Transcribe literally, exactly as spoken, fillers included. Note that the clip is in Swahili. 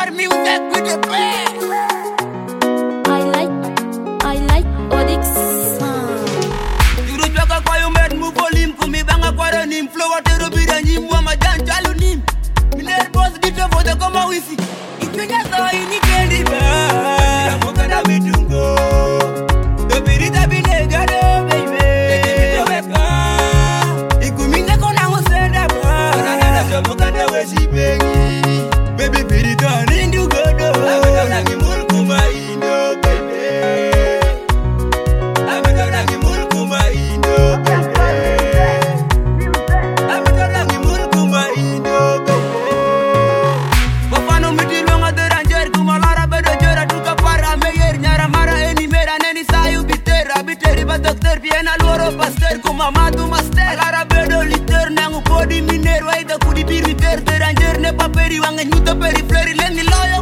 more music with the best. I like, I like Odix. Yuru chwaka kwa yumet mu volume kumi banga kwa renim flow watero bida nyimwa majan chalu nim. Miner boss dito foto kama wisi. Ikunya so ini kendi ba. Namuka na mitungo. Dobirita binega do baby. Ekimito weka. Ikumine kona ngusenda ba. Nana namuka na wesi bengi. Baby birita nindu godo. Ameta na kimulku maindo baby. Ameta na kimulku maindo baby. Ameta na kimulku maindo baby. Wafano mitilo ngadaranjer kumalara bedo jera tuka para meyer nyara mara eni mera neni sayu bitera biteri ba doctor piena loro pastor kumamadu master lara bedo liter nangu body miner waida kudi biriter deranjer ne paperi wange nyuta peri fleri lengi loya